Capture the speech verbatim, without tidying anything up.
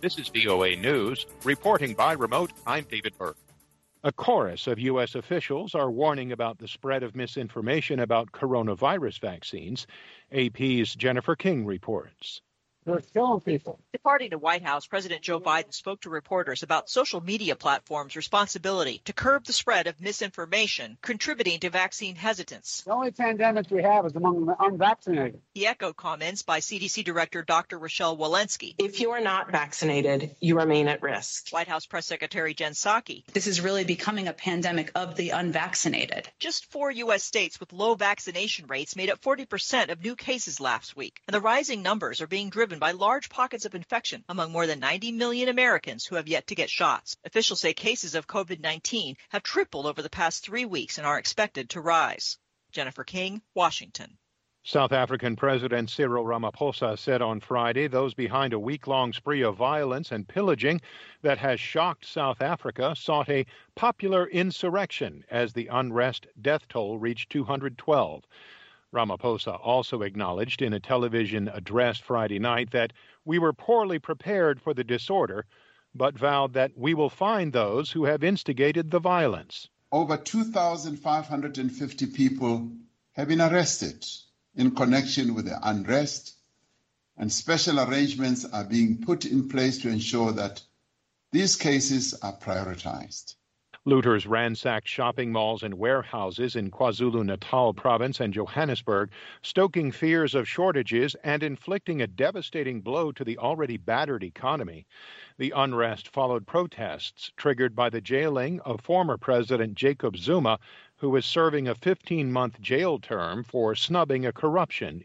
This is V O A News. Reporting by remote, I'm David Burke. A chorus of U S officials are warning about the spread of misinformation about coronavirus vaccines. A P's Jennifer King reports. They're killing people. Departing the White House, President Joe Biden spoke to reporters about social media platforms' responsibility to curb the spread of misinformation, contributing to vaccine hesitance. The only pandemic we have is among the unvaccinated. He echoed comments by C D C Director Doctor Rochelle Walensky. If you are not vaccinated, you remain at risk. White House Press Secretary Jen Psaki. This is really becoming a pandemic of the unvaccinated. Just four U S states with low vaccination rates made up forty percent of new cases last week, and the rising numbers are being driven by large pockets of infection among more than ninety million Americans who have yet to get shots. Officials say cases of COVID nineteen have tripled over the past three weeks and are expected to rise. Jennifer King, Washington. South African President Cyril Ramaphosa said on Friday those behind a week-long spree of violence and pillaging that has shocked South Africa sought a popular insurrection as the unrest death toll reached two hundred twelve. Ramaphosa also acknowledged in a television address Friday night that we were poorly prepared for the disorder, but vowed that we will find those who have instigated the violence. Over two thousand five hundred fifty people have been arrested in connection with the unrest, and special arrangements are being put in place to ensure that these cases are prioritized. Looters ransacked shopping malls and warehouses in KwaZulu-Natal province and Johannesburg, stoking fears of shortages and inflicting a devastating blow to the already battered economy. The unrest followed protests triggered by the jailing of former President Jacob Zuma, who is serving a fifteen-month jail term for snubbing a corruption